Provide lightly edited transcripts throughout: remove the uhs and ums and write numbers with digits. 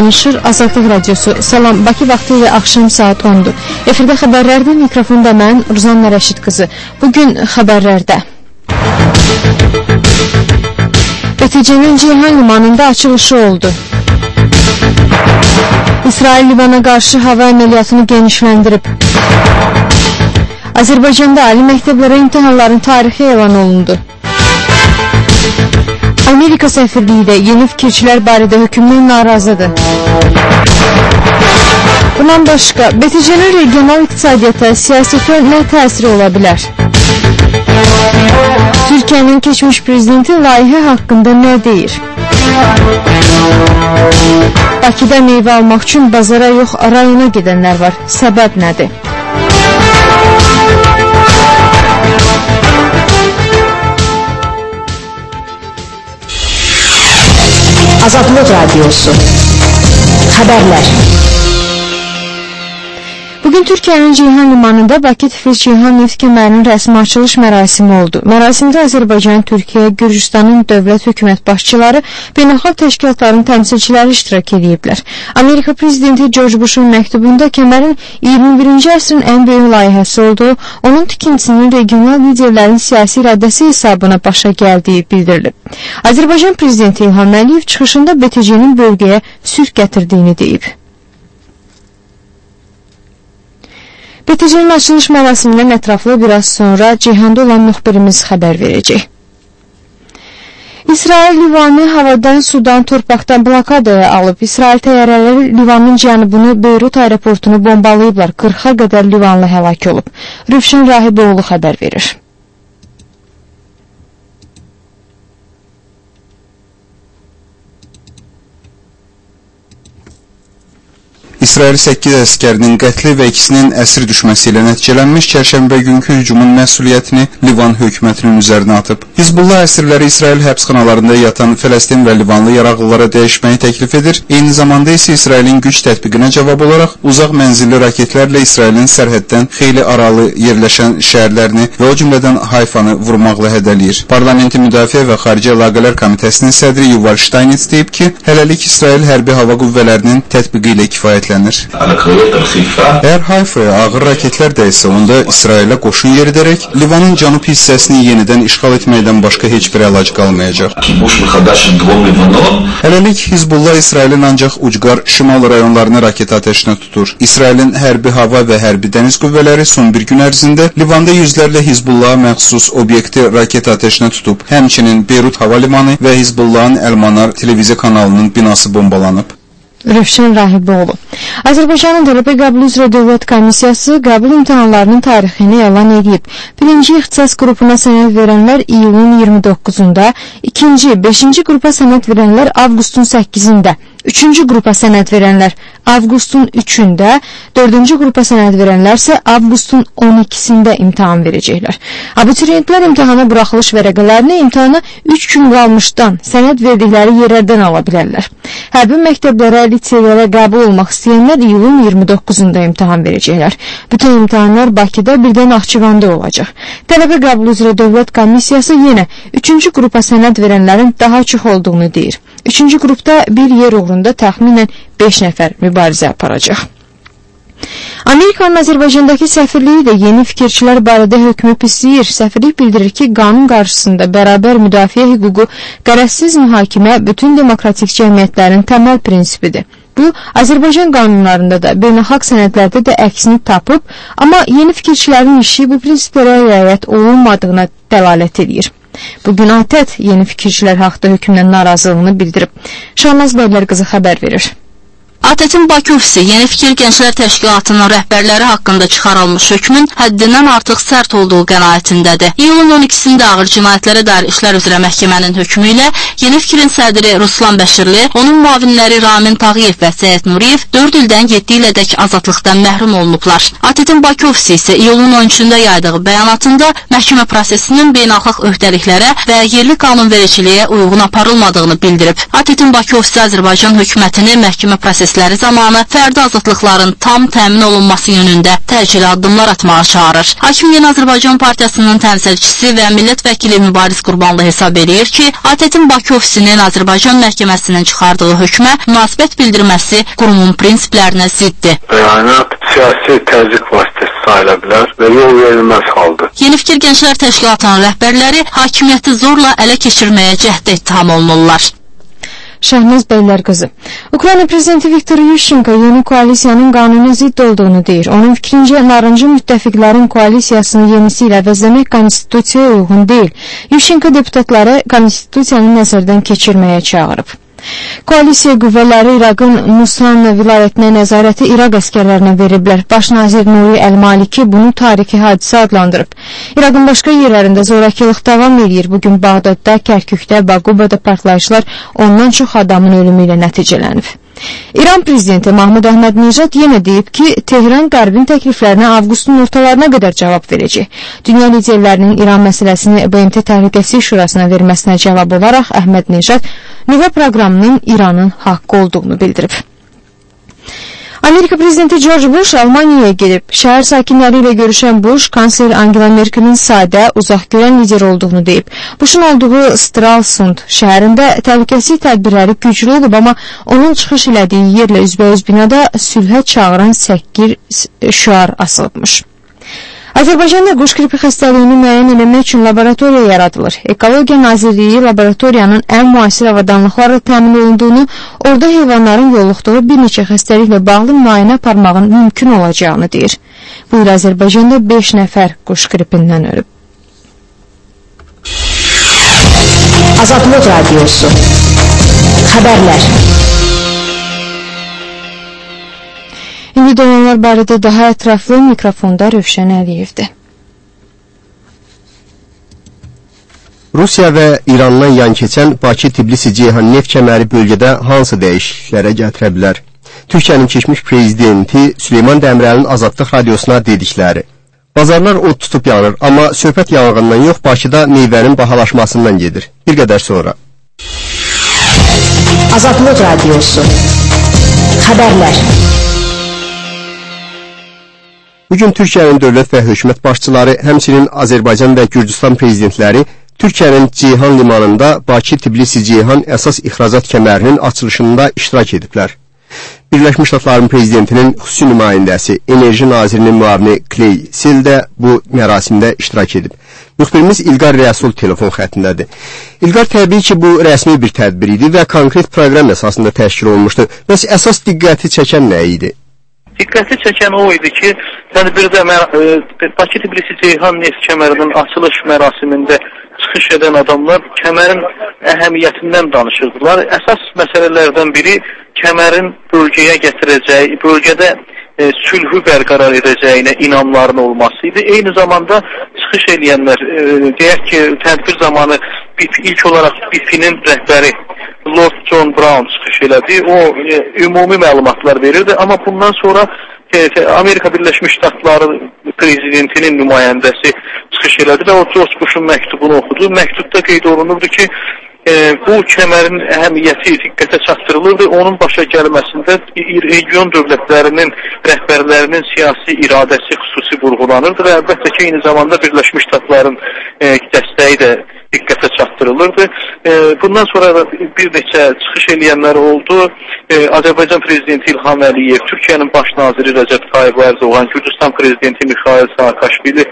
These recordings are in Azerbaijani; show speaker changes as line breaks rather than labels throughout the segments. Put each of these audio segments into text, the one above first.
danışır Azadlıq Radiosu. Salam, Bakı vaxtı ilə axşam saat 10-dur. Efirdə xəbərlərdə mikrofonda mən Ruzanna Rəşid qızı. Bugün xəbərlərdə BTC-nin Ceyhan limanında açılışı oldu. İsrail Livana qarşı hava əməliyyatını genişləndirib. Azərbaycanda ali məktəblərə imtahanların tarixi elan olundu. Amerika səfirliyi də yeni fikirçilər barədə hökmdən narazıdır. Bundan başqa, BTC-nin regional iqtisadiyyata, siyasətə nə təsiri ola bilər? Türkiyənin keçmiş prezidenti layihə haqqında nə deyir? Bakıda meyvə almaq üçün bazara yox, rayona gedənlər var. Səbəb nədir?
Azadlıq Radiosu. Xəbərlər.
Bugün Türkiyənin Ceyhan limanında Bakı-Tiflis-Ceyhan neft kəmərinin rəsmi açılış mərasimi oldu. Mərasimdə Azərbaycan, Türkiyə, Gürcüstanın dövlət hökumət başçıları, beynəlxalq təşkilatların təmsilçiləri iştirak ediblər. Amerika prezidenti George Bush'un məktubunda kəmərin 21-ci əsrin ən böyük layihəsi olduğu, onun tikintisinin regional liderlərin siyasi iradəsi hesabına başa gəldiyi bildirilib. Azərbaycan prezidenti İlham Əliyev çıxışında BTC-nin bölgəyə sülh gətirdiyini deyib. BTC-nin açılış mərasimindən ətraflı biraz sonra Ceyhanda olan müxbirimiz xəbər verəcək. İsrail Livanı havadan, sudan, torpaqdan blokadaya alıb. İsrail təyyarələri Livanın cənubunu, Beyrut aeroportunu bombalayıblar. 40-a qədər Livanlı həlak olub. Rövşən Rahiboğlu xəbər verir.
İsrail 8 əskərinin qətli və ikisinin əsir düşməsi ilə nəticələnmiş çərşənbə günkü hücumun məsuliyyətini Livan hökumətinin üzərinə atıb. Hizbullah əsirləri İsrail həbsxanalarında yatan Fələstin və Livanlı yaraqlılara dəyişməyi təklif edir. Eyni zamanda isə İsrailin güc tətbiqinə cavab olaraq uzaq mənzilli raketlərlə İsrailin sərhəddən xeyli aralı yerləşən şəhərlərini və o cümlədən Hayfanı vurmaqla hədələyir. Parlamentin Müdafiə və Xarici Əlaqələr Komitəsinin sədri Yuval Ştaynits deyib ki, hələlik İsrail hərbi hava qüvvələrinin tətbiqi ilə kifayətlənir. Əgər Hayfaya ağır raketlər dəysə, onda İsrailə qoşun yeridərək Livanın cənub hissəsini yenidən işğal etməkdən başqa heç bir əlac qalmayacaq. Hələlik Hizbullah İsrailin ancaq ucqar şimal rayonlarını raket atəşinə tutur. İsrailin hərbi hava və hərbi dəniz qüvvələri son bir gün ərzində Livanda yüzlərlə Hizbullaha məxsus obyekti raket atəşinə tutub. Həmçinin Beyrut hava limanı və Hizbullahın Əlmanar televiziya kanalının binası bombalanıb.
Rövşən Rahiboğlu. Azərbaycanın tələbə qəbulu üzrə Dövlət Komissiyası qəbul imtahanlarının tarixini elan edib. Birinci ixtisas qrupuna sənəd verənlər iyulun 29-unda, ikinci, 5-ci qrupa sənəd verənlər avqustun 8-də, üçüncü qrupa sənəd verənlər avqustun 3-də, dördüncü qrupa sənəd verənlər isə avqustun 12-sində imtahan verəcəklər. Abituriyentlər imtahana buraxılış vərəqələrini imtahana 3 gün qalmışdan sənəd verdikləri yerlərdən ala bilərlər. Hərbi məktəblərə, liseylərə qəbul olmaq istəyənlər iyulun 29-unda imtahan verəcəklər. Bütün imtahanlar Bakıda, bir də Naxçıvanda olacaq. Tələbə qəbulu üzrə Dövlət Komissiyası yenə 3-cü qrupa sənəd verənlərin daha çox olduğunu deyir. 3-cü qrupda bir yer uğrunda təxminən 5 nəfər mübarizə aparacaq. Amerikanın Azərbaycandakı səfirliyi də yeni fikirçilər barədə hökmü pisləyir. Səfirlik bildirir ki, qanun qarşısında bərabər müdafiə hüququ, qərəzsiz mühakimə bütün demokratik cəmiyyətlərin təməl prinsipidir. Bu, Azərbaycan qanunlarında da, beynəlxalq sənədlərdə də əksini tapıb, amma yeni fikirçilərin işi bu prinsiplərə riayət olunmadığına dəlalət edir. Bugün ATƏT yeni fikirçilər haqda hökmdən narazılığını bildirib. Şahnaz Bəylər qızı xəbər verir.
ATƏT-in Bakı ofisi Yeni Fikir Gənclər Təşkilatının rəhbərləri haqqında çıxarılmış hökmün həddindən artıq sərt olduğu qənaətindədir. İyulun 12-sində ağır cinayətlərə dair işlər üzrə məhkəmənin hökmü ilə Yeni Fikirin sədri Ruslan Bəşirli, onun müavinləri Ramin Tağıyev və Səyid Nuriyev 4 ildən 7 ilədək azadlıqdan məhrum olunublar. ATƏT-in Bakı ofisi isə iyulun 13-də yaydığı bəyanatında məhkəmə prosesinin beynəlxalq öhdəliklərə və yerli qanunvericiliyə uyğun aparılmadığını bildirib. ATƏT-in Bakı ofisi Azərbaycan hökumətini məhkəmə prosesini görüşləri zamanı fərdi azadlıqların tam təmin olunması yönündə təcili addımlar atmağa çağırır. Hakimiyyət Azərbaycan Partiyasının təmsilçisi və millət vəkili Mübariz Qurbanlı hesab edir ki, ATƏT-in Bakı ofisinin Azərbaycan məhkəməsinin çıxardığı hökmə münasibət bildirməsi qurumun prinsiplərinə ziddir.
Bəyanat siyasi təzyiq vasitəsi sayıla bilər və yol verilməz haldır.
Yeni Fikir Gənclər Təşkilatının rəhbərləri hakimiyyəti zorla ələ keçirməyə cəhd ittiham olunurlar.
Şəhnaz Bəylərqızı. Ukrayna prezidenti Viktor Yushchenko yeni koalisiyanın qanuna zidd olduğunu deyir. Onun fikrincə, narıncı müttəfiqlərin koalisiyasını yenisi ilə əvəzləmək konstitusiyaya uyğun deyil. Yushchenko deputatları konstitusiyanı nəzərdən keçirməyə çağırıb. Koalisiya qüvvələri İraqın Musan vilayətinə nəzarəti İraq əskərlərinə veriblər. Baş nazir Nuri Əl-Maliki bunu tarixi hadisə adlandırıb. İraqın başqa yerlərində zorakılıq davam edir. Bugün Bağdadda, Kərkükdə, Baqubada partlayışlar ondan çox adamın ölümü ilə nəticələnib. İran prezidenti Mahmud Əhmədnejad yenə deyib ki, Tehran Qərbin təkliflərinə avqustun ortalarına qədər cavab verəcək. Dünya liderlərinin İran məsələsini BMT Təhlükəsizlik Şurasına verməsinə cavab olaraq Əhmədnejad nüvə proqramının İranın haqqı olduğunu bildirib. Amerika prezidenti George Bush Almaniyaya gedib. Şəhər sakinləri ilə görüşən Bush, kansler Angela Merkel'in sadə, uzaq görən lider olduğunu deyib. Bush'un olduğu Stralsund şəhərində təhlükəsizlik tədbirləri güclü olub, amma onun çıxış elədiyi yerlə üzbəüz binada sülhə çağıran 8 şüar asılıbmış. Azərbaycanda quş qripi xəstəliyini müəyyən eləmək üçün laboratoriya yaradılır. Ekologiya Nazirliyi laboratoriyanın ən müasir avadanlıqlarla təmin olunduğunu, orada heyvanların yoluxduğu bir neçə xəstəliklə bağlı müayinə aparmağın mümkün olacağını deyir. Bu il Azərbaycanda 5 nəfər quş qripindən ölüb.
Azadlıq Radiosu. Xəbərlər.
İndi dönənlər barədə daha ətraflı mikrofonda Rövşən Əliyevdir.
Rusiya və İrandan yan keçən Bakı-Tbilisi-Ceyhan neft kəməri bölgədə hansı dəyişikliklərə gətirə bilər? Türkiyənin keçmiş prezidenti Süleyman Dəmirəlinin Azadlıq Radiosuna dedikləri. Bazarlar od tutub yanır, amma söhbət yanğından yox, Bakıda meyvənin bahalaşmasından gedir. Bir qədər sonra.
Azadlıq Radiosu. Xəbərlər.
Bugün Türkiyənin dövlət və hökumət başçıları, həmçinin Azərbaycan və Gürcüstan prezidentləri Türkiyənin Ceyhan limanında Bakı-Tbilisi-Ceyhan əsas ixracat kəmərinin açılışında iştirak ediblər. Birləşmiş Ştatların prezidentinin xüsusi nümayəndəsi, enerji nazirinin müavini Clay Sel də bu mərasimdə iştirak edib. Müxbirimiz İlqar Rəsul telefon xəttindədir. İlqar, təbii ki, bu rəsmi bir tədbir idi və konkret proqram əsasında təşkil olunmuşdu. Bəs əsas diqqəti çəkən nə idi?
Diqqəti çəkən o idi ki, tədbirdə Bakı-Tbilisi-Ceyhan neft kəmərinin açılış mərasimində çıxış edən adamlar kəmərin əhəmiyyətindən danışırdılar. Əsas məsələlərdən biri kəmərin bölgəyə gətirəcəyi, bölgədə sülhü bərqərar edəcəyinə inamların olması idi. Eyni zamanda çıxış edənlər, deyək ki, tədbir zamanı ilk olaraq BIP-nin rəhbəri Lord John Brown çıxış elədi. O ümumi məlumatlar verirdi, amma bundan sonra Amerika Birləşmiş Ştatları prezidentinin nümayəndəsi çıxış elədi və o George Bush'un məktubunu oxudu. Məktubda qeyd olunurdu ki, bu kəmərin əhəmiyyəti diqqətə çatdırılırdı. Onun başa gəlməsində region dövlətlərinin rəhbərlərinin siyasi iradəsi xüsusi vurğulanırdı və əlbəttə ki, eyni zamanda Birləşmiş Ştatların dəstəyi də diqqətə çatdırılırdı. Bundan sonra bir neçə çıxış eləyənlər oldu. Azərbaycan prezidenti İlham Əliyev, Türkiyənin baş naziri Rəcəb Tayyib Ərdoğan, Gürcüstan prezidenti Mikhail Saakashvili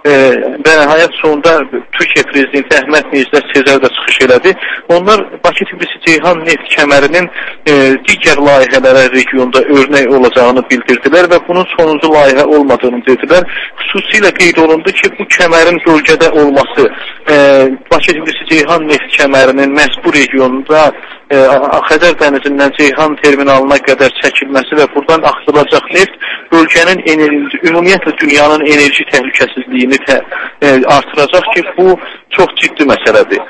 və nəhayət sonunda Türkiyə prezidenti Əhməd Necdet Sezer də çıxış elədi. Onlar Bakı-Tbilisi-Ceyhan neft kəmərinin digər layihələrə regionda örnək olacağını bildirdilər və bunun sonuncu layihə olmadığını dedilər. Xüsusilə qeyd olundu ki, bu kəmərin bölgədə olması, Bakı-Tbilisi-Ceyhan neft kəmərinin məhz bu regionda Xəzər dənizindən Ceyhan terminalına qədər çəkilməsi və buradan axıdılacaq neft bölgənin ümumiyyətlə dünyanın enerji təhlükəsizliyini artıracaq ki, bu çox ciddi məsələdir.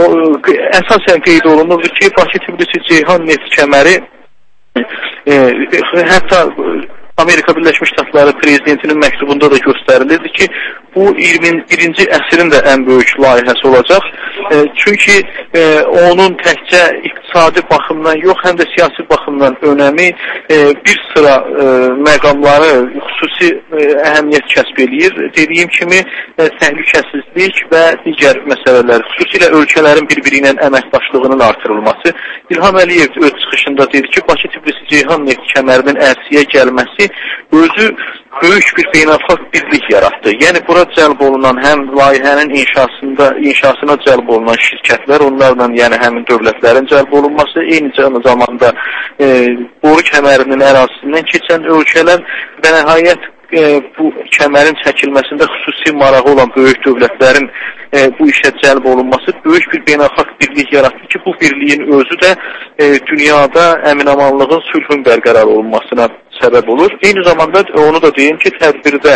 Əsasən qeyd olunur ki, Bakı-Tbilisi-Ceyhan neft kəməri hətta Amerika Birləşmiş Ştatları Ştatları prezidentinin məktubunda da göstərilirdi ki, bu 21-ci əsrin də ən böyük layihəsi olacaq. Çünki onun təkcə iqtisadi baxımdan yox, həm də siyasi baxımdan önəmi bir sıra məqamları xüsusi əhəmiyyət kəsb eləyir. Dediyim kimi təhlükəsizlik və digər məsələlər, xüsusilə ölkələrin bir-biri ilə əməkdaşlığının artırılması. İlham Əliyev öz çıxışında dedi ki, Bakı-Tbilisi-Ceyhan neft kəmərinin ərsəyə gəlməsi özü böyük bir beynəlxalq birlik yaratdı. Yəni bura cəlb olunan həm layihənin inşasına cəlb olunan şirkətlər, onlarla yəni həmin dövlətlərin cəlb olunması, eyni zamanda boru kəmərinin ərazisindən keçən ölkələr və nəhayət bu kəmərin çəkilməsində xüsusi marağı olan böyük dövlətlərin bu işə cəlb olunması böyük bir beynəlxalq birlik yaratdı ki, bu birliyin özü də dünyada əmin-amanlığın, sülhün bərqərar olunmasına səbəb olur. Eyni zamanda onu da deyim ki, tədbirdə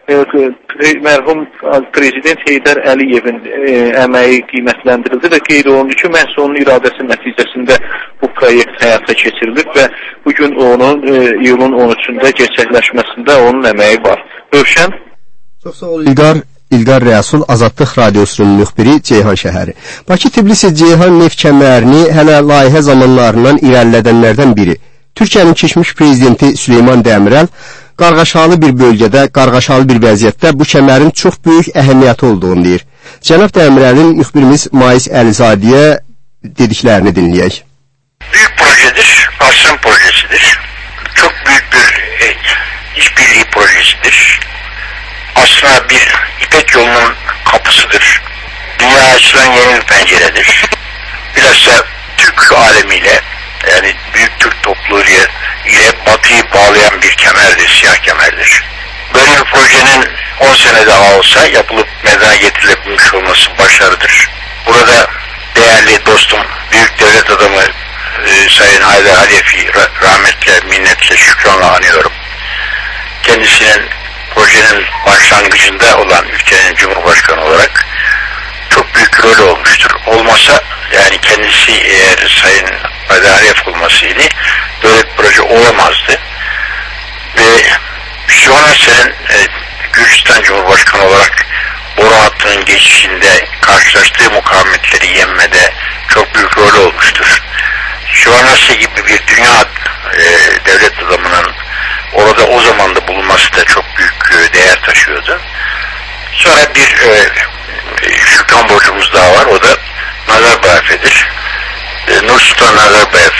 mərhum prezident Heydər Əliyevin əməyi qiymətləndirildi və qeyd olundu ki, məhz onun iradəsi nəticəsində bu proyekt həyata keçirilir və bugün onun iyulun 13-də gerçəkləşməsində onun əməyi var. Rövşən?
Çox sağ ol İlqar Rəsul, Azadlıq Radiosunun müxbiri, Ceyhan şəhəri. Bakı-Tbilisi-Ceyhan neft kəmərini hələ layihə zamanlarından irəlilədənlərdən biri. Türkiyənin keçmiş prezidenti Süleyman Dəmirəl qarğaşalı bir bölgədə, qarğaşalı bir vəziyyətdə bu kəmərin çox böyük əhəmiyyəti olduğunu deyir. Cənab Dəmirəlin müxbirimiz Mais Əlizadiyə dediklərini dinləyək.
Büyük projedir, asrın projesidir. Çok büyük bir işbirliği projesidir. Aslında bir İpek yolunun kapısıdır. Dünya açılan yeni bir penceredir. Bilhassa Türk alemiyle, yani büyük Türk topluluğu ile Batı'yı bağlayan bir kemerdir, siyah kemerdir. Böyle bir projenin 10 sene daha olsa yapılıp meydana getirilebilmiş olması başarıdır. Burada değerli dostum, büyük devlet adamı Sayın Haydar Halefi rahmetle, minnetle, şükranla anıyorum. Kendisinin projenin başlangıcında olan ülkenin Cumhurbaşkanı olarak çok büyük rol olmuştur. Olmasa yani kendisi eğer Sayın Haydar Halefi olmasıydı böyle bir proje olamazdı. Ve şu an senin Gürcistan Cumhurbaşkanı olarak boru hattının geçişinde karşılaştığı mukavemetleri yenmede çok büyük rol olmuştur. Şivanasya gibi bir dünya devlet adamının orada o zaman da bulunması da çok büyük değer taşıyordu. Sonra bir şükran borcumuz daha var, o da Nazarbayev'dir. Nursultan Nazarbayev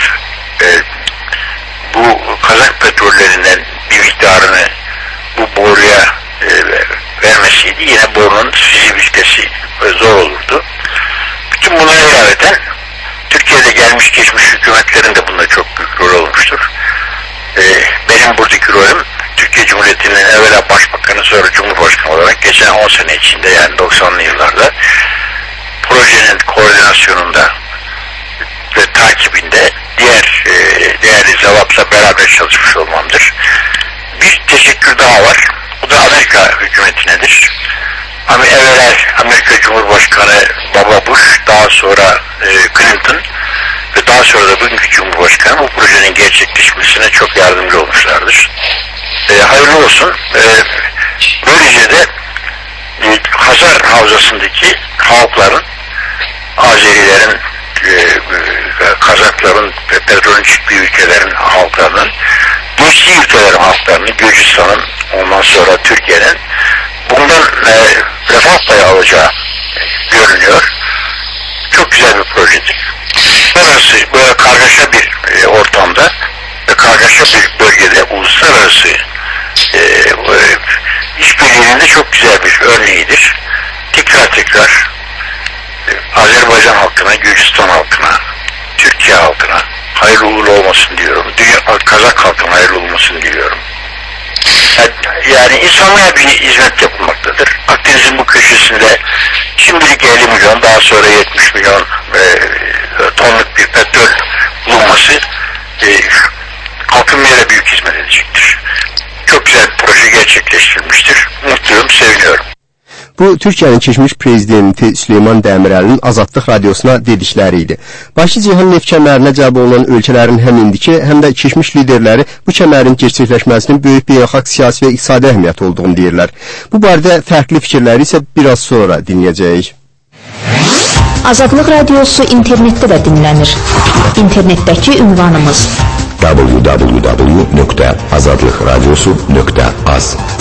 bu Kazak petrollerinden bir miktarını bu boruya vermesiydi. Yine borunun fizibilitesi zor olurdu. Bütün bunlara ilaveten Türkiye'de gelmiş geçmiş hükümetlerin de bunda çok büyük rol olmuştur. Benim buradaki rolüm Türkiye Cumhuriyeti'nin evvela Başbakanı sonra Cumhurbaşkanı olarak geçen 10 sene içinde, yani 90'lı yıllarda projenin koordinasyonunda ve takibinde diğer değerli zevatla beraber çalışmış olmamdır. Bir teşekkür daha var. Bu da Amerika hükümetinedir. Evvela Amerika Cumhurbaşkanı Baba Bush, daha sonra Clinton ve daha sonra da bugünkü Cumhurbaşkanı bu projenin gerçekleşmesine çok yardımcı olmuşlardır. Hayırlı olsun. Böylece de Hazar Havzası'ndaki halkların, Azerilerin, Kazakların, petrolün çıktığı ülkelerin halklarının, geçtiği ülkelerin halklarının, Gürcistan'ın, ondan sonra Türkiye'nin bundan refah payı alacağı görünüyor. Çok güzel bir projedir. Uluslararası böyle kargaşa bir ortamda ve kargaşa bir bölgede uluslararası işbirliğinin de çok güzel bir örneğidir. Tekrar Azerbaycan halkına, Gürcistan halkına, Türkiye halkına hayırlı uğurlu olmasını diliyorum. Kazak halkına hayırlı olmasını diliyorum. Yani insanlığa bir hizmet yapılmaktadır. Akdeniz'in bu köşesinde şimdilik 50 milyon, daha sonra 70 milyon tonluk bir petrol bulunması halkın yere büyük hizmet edecektir. Çok güzel bir proje gerçekleştirilmiştir. Mutluyum, seviniyorum.
Bu, Türkiyənin keçmiş prezidenti Süleyman Dəmirəlinin Azadlıq radiosuna dedikləri idi. Bakı Ceyhan neft kəmərinə cəlb olunan ölkələrin həm indiki, həm də keçmiş liderləri bu kəmərin gerçəkləşməsinin böyük beynəlxalq siyasi və iqtisadi əhəmiyyəti olduğunu deyirlər. Bu barədə fərqli fikirləri isə biraz sonra dinləyəcəyik.
Azadlıq radiosu internetdə də dinlənir. İnternetdəki ünvanımız
www.azadlıqradiosu.az